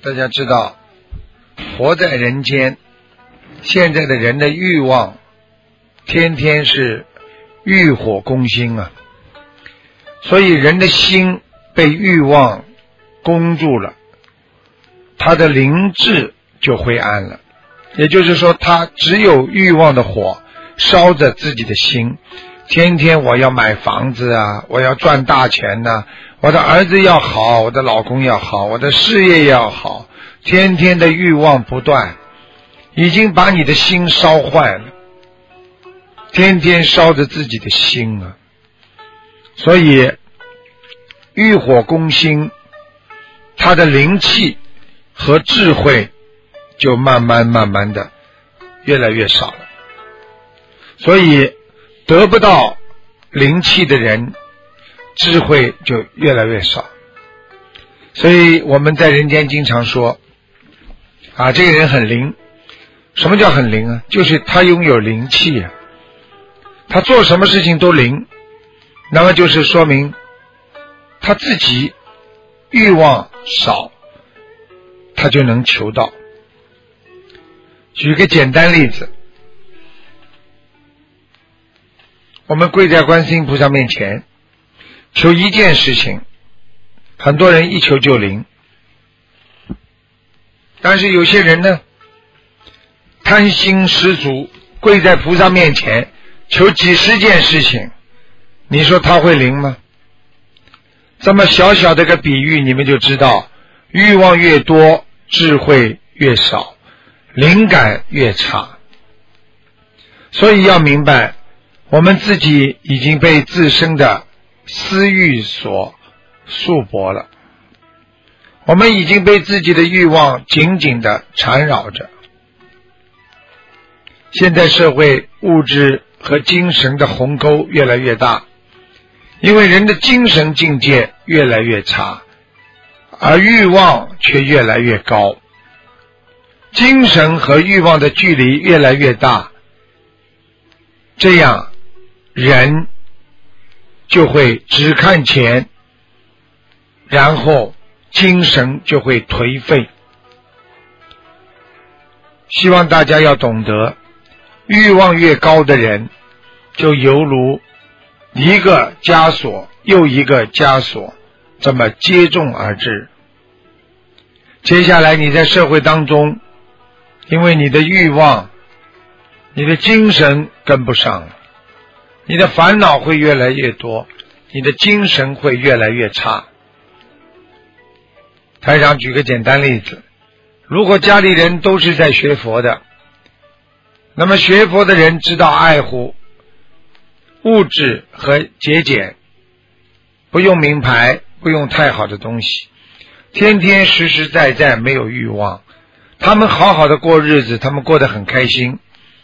大家知道，活在人间，现在的人的欲望天天是欲火攻心啊，所以人的心被欲望攻住了，他的灵智就灰暗了。也就是说，他只有欲望的火烧着自己的心，天天我要买房子啊，我要赚大钱啊，我的儿子要好，我的老公要好，我的事业要好，天天的欲望不断，已经把你的心烧坏了，天天烧着自己的心啊。所以欲火攻心，他的灵气和智慧就慢慢的越来越少了。所以得不到灵气的人，智慧就越来越少。所以我们在人间经常说啊，这个人很灵。什么叫很灵啊？就是他拥有灵气啊，他做什么事情都灵，那么就是说明他自己欲望少，他就能求到。举个简单例子，我们跪在观世音菩萨面前求一件事情，很多人一求就灵。但是有些人呢，贪心十足，跪在菩萨面前求几十件事情，你说他会灵吗？这么小小的一个比喻，你们就知道，欲望越多，智慧越少，灵感越差。所以要明白，我们自己已经被自身的私欲所束缚了，我们已经被自己的欲望紧紧地缠绕着。现在社会物质和精神的鸿沟越来越大，因为人的精神境界越来越差，而欲望却越来越高。精神和欲望的距离越来越大，这样人就会只看钱，然后精神就会颓废。希望大家要懂得，欲望越高的人，就犹如一个枷锁又一个枷锁这么接踵而至。接下来你在社会当中，因为你的欲望，你的精神跟不上了，你的烦恼会越来越多，你的精神会越来越差。台长举个简单例子，如果家里人都是在学佛的，那么学佛的人知道爱护物质和节俭，不用名牌，不用太好的东西，天天实实在在，没有欲望，他们好好的过日子，他们过得很开心。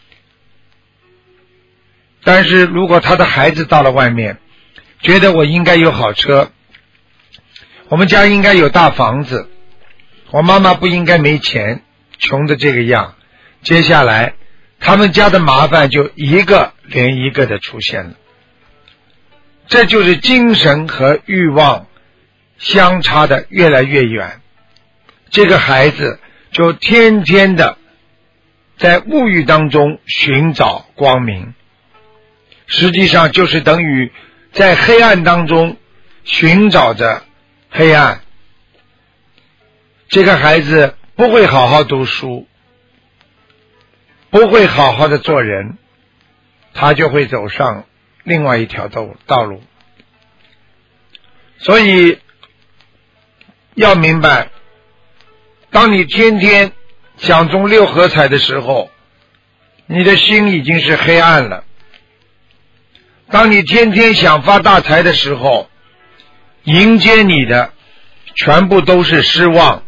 但是如果他的孩子到了外面，觉得我应该有好车，我们家应该有大房子，我妈妈不应该没钱，穷的这个样，接下来他们家的麻烦就一个连一个的出现了。这就是精神和欲望相差的越来越远，这个孩子就天天的在物欲当中寻找光明，实际上就是等于在黑暗当中寻找着黑暗。这个孩子不会好好读书，不会好好的做人，他就会走上另外一条道路。所以要明白，当你天天想中六合彩的时候，你的心已经是黑暗了。当你天天想发大财的时候，迎接你的全部都是失望。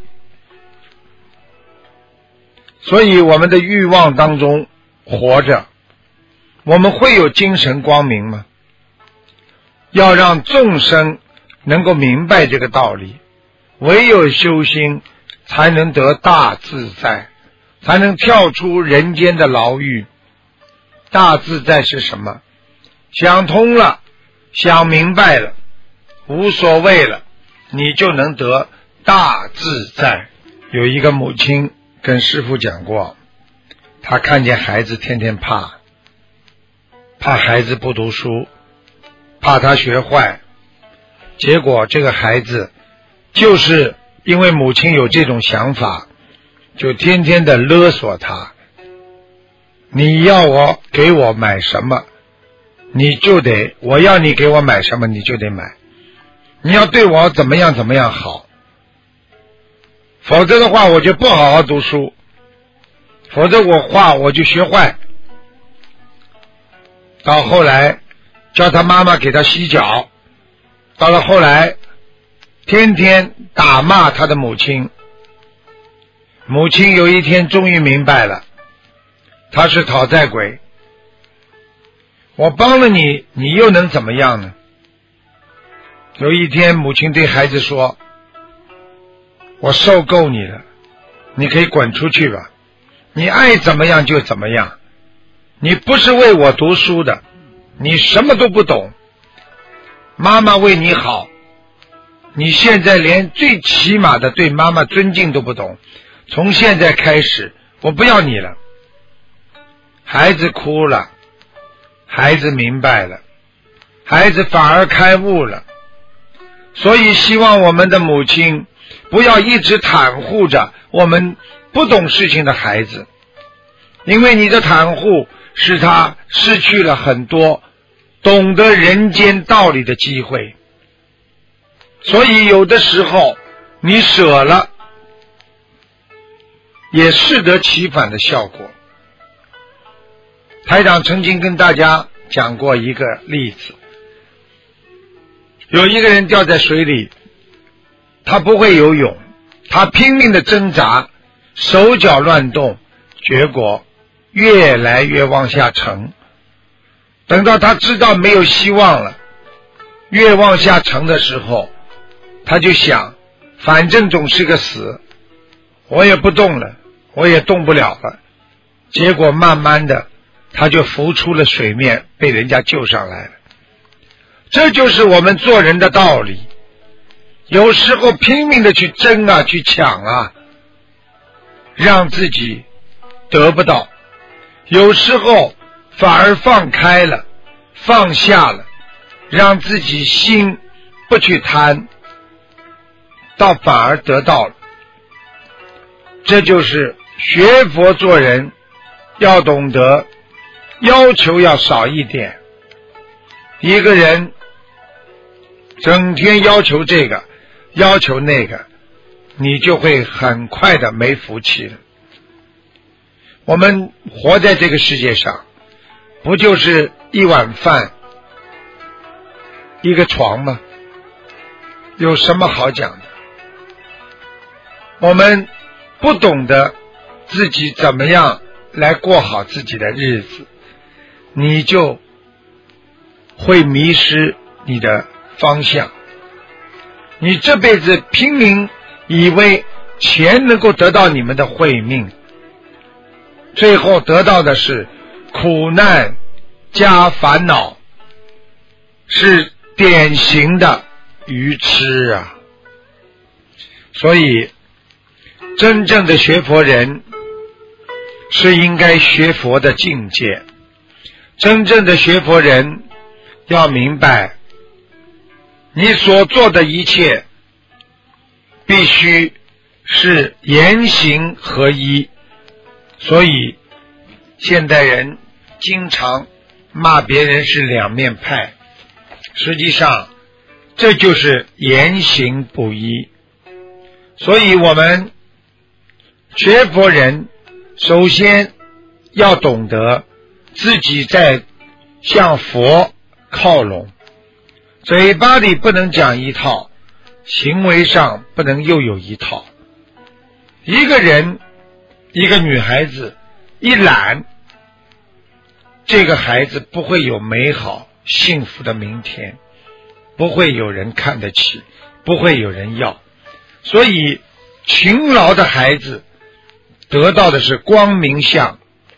所以我们的欲望当中活着，我们会有精神光明吗？要让众生能够明白这个道理，唯有修心才能得大自在，才能跳出人间的牢狱。大自在是什么？想通了，想明白了，无所谓了，你就能得大自在。 有一个母亲跟师父讲过，她看见孩子天天怕孩子不读书，怕他学坏，结果这个孩子就是因为母亲有这种想法，就天天的勒索他，你要我给我买什么你就得，我要你给我买什么你就得买，你要对我怎么样怎么样好，否则的话我就不好好读书，否则我就学坏。到后来叫他妈妈给他洗脚，到了后来天天打骂他的母亲，母亲有一天终于明白了，他是讨债鬼，我帮了你，你又能怎么样呢？有一天母亲对孩子说，我受够你了，你可以滚出去吧，你爱怎么样就怎么样，你不是为我读书的，你什么都不懂，妈妈为你好，你现在连最起码的对妈妈尊敬都不懂，从现在开始我不要你了。孩子哭了，孩子明白了，孩子反而开悟了。所以希望我们的母亲不要一直袒护着我们不懂事情的孩子，因为你的袒护使他失去了很多懂得人间道理的机会。所以有的时候你舍了也适得其反的效果。台长曾经跟大家讲过一个例子，有一个人掉在水里，他不会游泳，他拼命的挣扎，手脚乱动，结果越来越往下沉。等到他知道没有希望了，越往下沉的时候，他就想，反正总是个死，我也不动了，我也动不了了。结果慢慢的他就浮出了水面，被人家救上来了。这就是我们做人的道理，有时候拼命的去争啊，去抢啊，让自己得不到，有时候反而放开了，放下了，让自己心不去贪，倒反而得到了。这就是学佛做人要懂得要求要少一点。一个人整天要求这个要求那个，你就会很快的没福气了。我们活在这个世界上，不就是一碗饭一个床吗？有什么好讲的？我们不懂得自己怎么样来过好自己的日子，你就会迷失你的方向。你这辈子拼命以为钱能够得到你们的慧命，最后得到的是苦难加烦恼，是典型的愚痴啊！所以真正的学佛人是应该学佛的境界，真正的学佛人要明白，你所做的一切必须是言行合一。所以现代人经常骂别人是两面派，实际上这就是言行不一。所以我们学佛人首先要懂得自己在向佛靠拢，嘴巴里不能讲一套，行为上不能又有一套。一个人一个女孩子一懒，这个孩子不会有美好幸福的明天，不会有人看得起，不会有人要。所以勤劳的孩子得到的是光明相，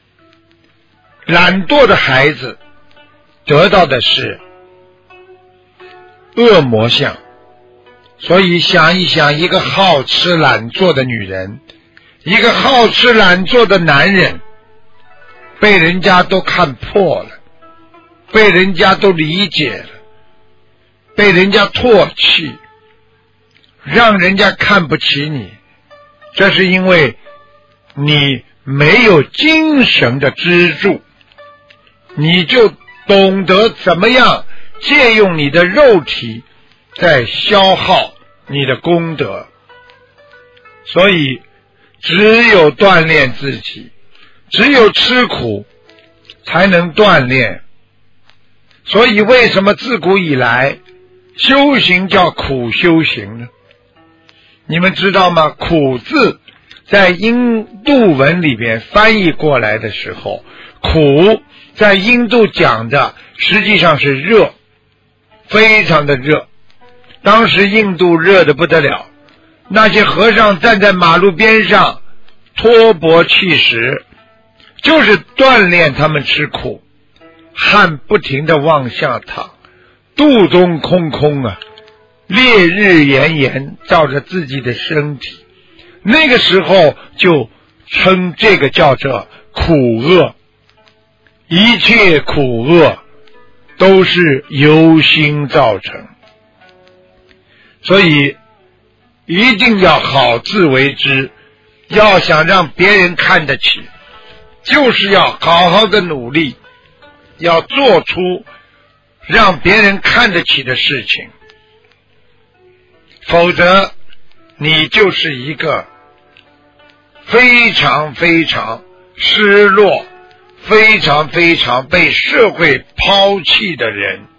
懒惰的孩子得到的是恶魔相。 所以想一想，一个好吃懒做的女人，一个好吃懒做的男人，被人家都看破了，被人家都理解了，被人家唾弃，让人家看不起你，这是因为你没有精神的支柱，你就懂得怎么样借用你的肉体在消耗你的功德。所以只有锻炼自己，只有吃苦才能锻炼。所以为什么自古以来修行叫苦修行呢？你们知道吗？苦字在印度文里边翻译过来的时候，苦在印度讲的实际上是热，非常的热。当时印度热得不得了，那些和尚站在马路边上托钵乞食，就是锻炼他们吃苦，汗不停地往下淌，肚中空空啊，烈日炎炎照着自己的身体，那个时候就称这个叫做苦厄。一切苦厄都是由心造成，所以一定要好自为之。要想让别人看得起，就是要好好的努力，要做出让别人看得起的事情，否则你就是一个非常非常失落，非常非常被社会抛弃的人。